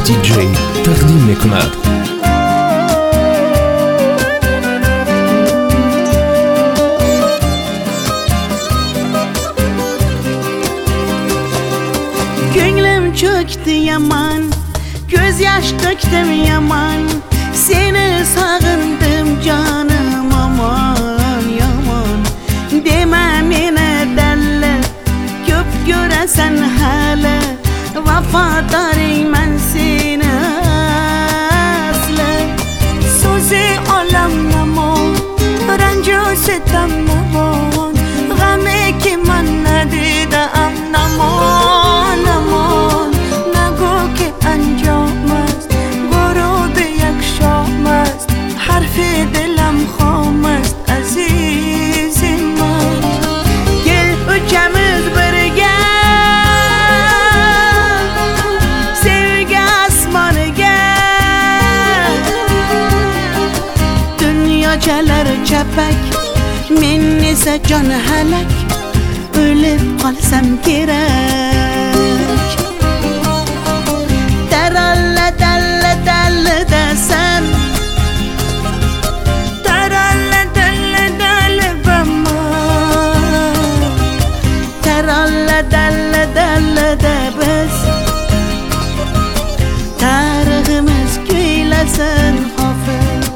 .tj تقدیم میکند. Gönlüm çöktü yaman, gözyaş döktüm yaman, seni sağındım canım aman yaman. Deme mene delle, köp göresen hele, vafadarım ben seni aslı. Söze alam naman, rancı sitem naman, gami ki man nadide am naman naman. Nago ki anjam است, غروب یک شام است, حرف دلم خام است عزیز من. Gel üçümüz birge, sevgi asmanı gel. Dünyacalar çepek, men ise can helek, ölüp kalsam gerek. Deralle delle delle desem, Taralle delle delle bama, deralle delle delle de biz. Tarihimiz göylesin hafız.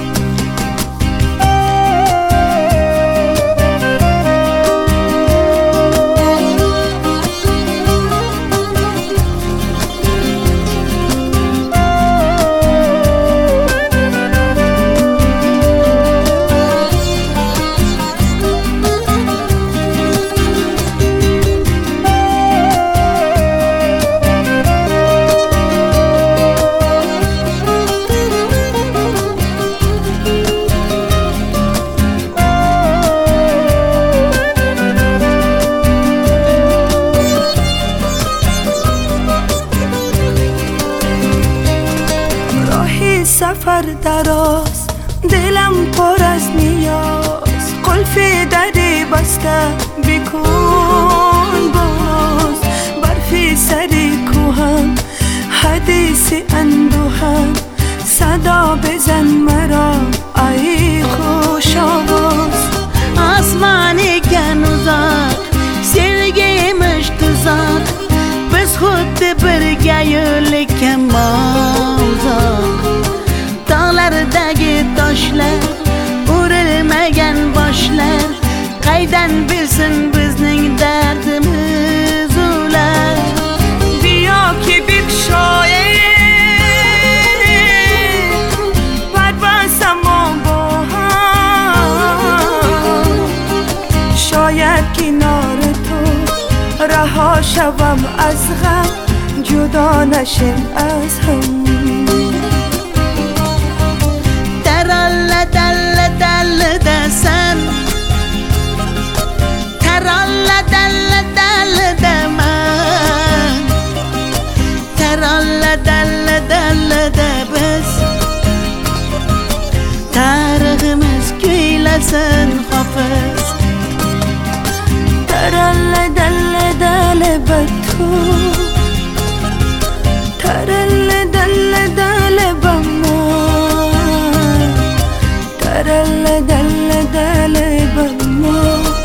سفر دراز دلم پر از نیاز قلف دری بسته بکن باز برفی سری کوهم حدیث اندوهم صدا بزن مرا ای خوش آواز Asmanı gen uzak, sevgiymiş tuzak, biz xuddi birga yo'likkama uzak. Dağlardagi toshlar, urilmagan boshlar, qaydan bilsin bizning dardimiz ular. بیا که بگشاییم پروازم با هم شاید کنار تو رها شوم از غم جدا نشیم از هم Teralle delle delle desem, teralle delle delle demem, teralle delle delle de biz. Tarihimiz göylesin hafız. ترله دله دله بتو ترله دله دله بما ترله دله دله بما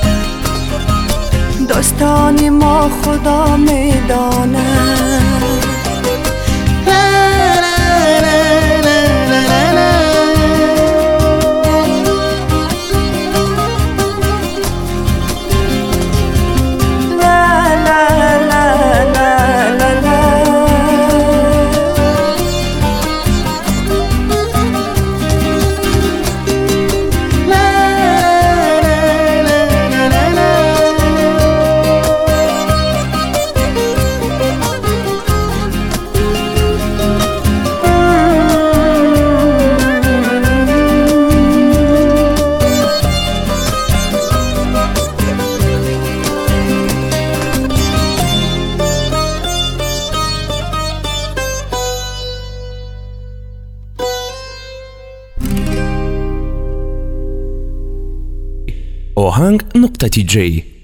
داستان ما خدا میدانه ohang.tj